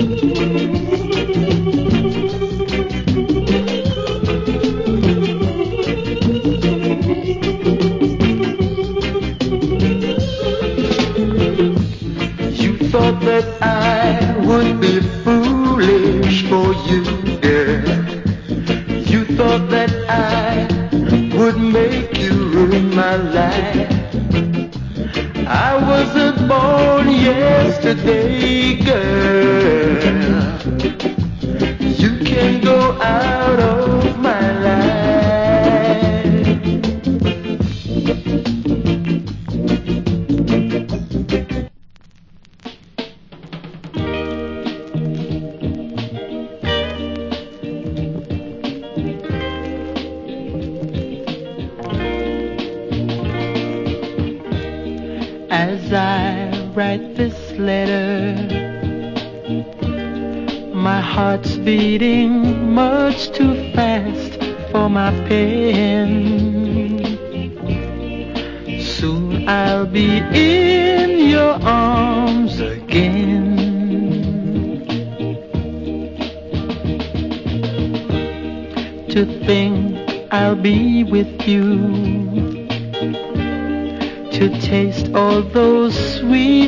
You thought that I would be foolish for you, girl. You thought that I would make you ruin my life. I wasn't born yesterday, girl. You can go out of my life. As I write this letter, my heart's beating much too fast for my pen. Soon I'll be in your arms again. To think I'll be with you, to taste all those sweet